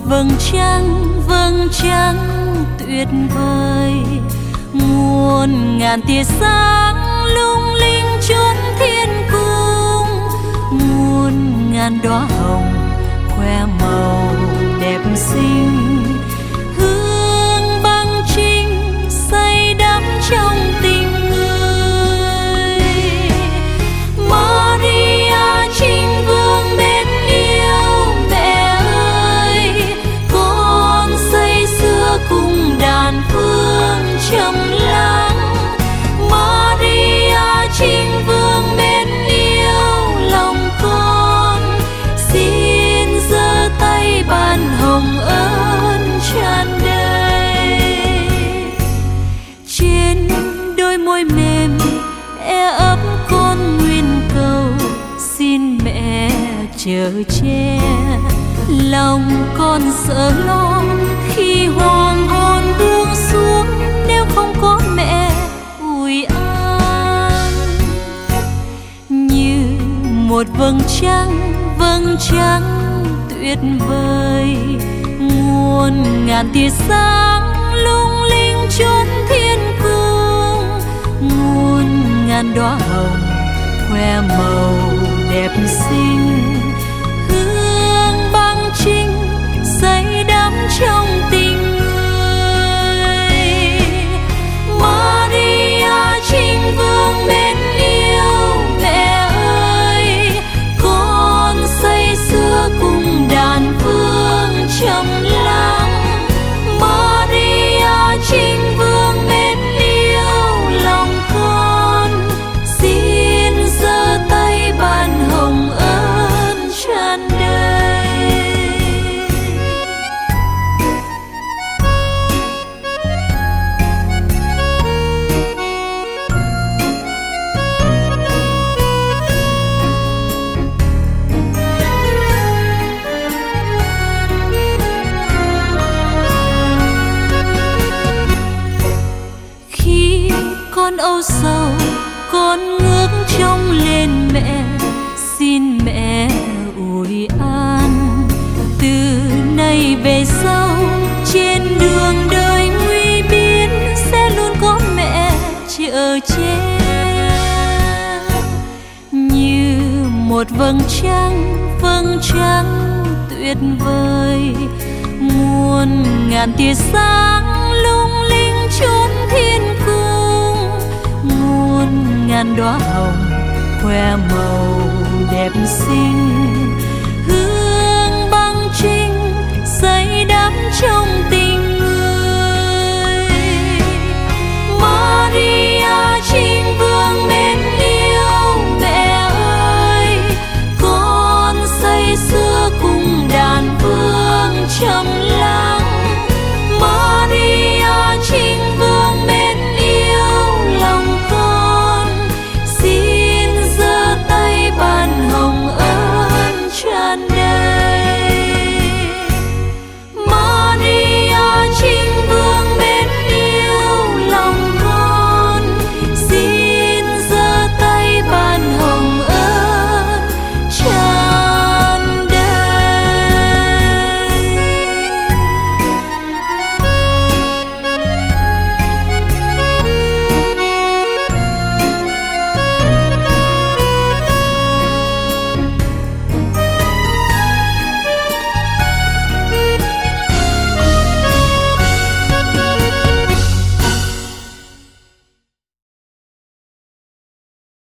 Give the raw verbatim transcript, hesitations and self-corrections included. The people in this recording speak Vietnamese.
vầng trăng vầng trăng tuyệt vời, muôn ngàn tia sáng lung linh chốn thiên cung, muôn ngàn đóa hồng khoe màu đẹp xinh, hương băng trinh say đắm trong tình người. Maria Trinh Vương mến yêu mẹ ơi, con say sưa cùng đàn phương trầm lắng. Maria Trinh Vương mến yêu lòng con, xin giơ tay ban hồng ơn tràn đầy. Trên đôi môi mềm e ấp con nguyên cầu, xin mẹ chở che lòng con sợ lo khi hoàng hôn buông xuống, nếu không có mẹ ủi an. Như một vầng trăng vầng trăng tuyệt vời, muôn ngàn tia sáng lung linh chốn thiên cung, muôn ngàn đóa hồng khoe màu đẹp xinh, hương băng trinh say đắm trong tình người. Maria Trinh Vương mến yêu mẹ ơi, con say sưa cùng đàn phương trầm lắng. Maria Trinh Vương mến yêu lòng con, xin giơ tay ban hồng ơn tràn đầy. Khi con âu sầu con ngước trông lên mẹ, xin mẹ ủi an. Từ nay về sau trên đường đời nguy biến, sẽ luôn có mẹ chở che. Như một vầng trăng vầng trăng tuyệt vời, muôn ngàn tia sáng lung linh chốn thiên cung, muôn ngàn đóa hồng khoe màu đẹp xinh, hương băng trinh say đắm trong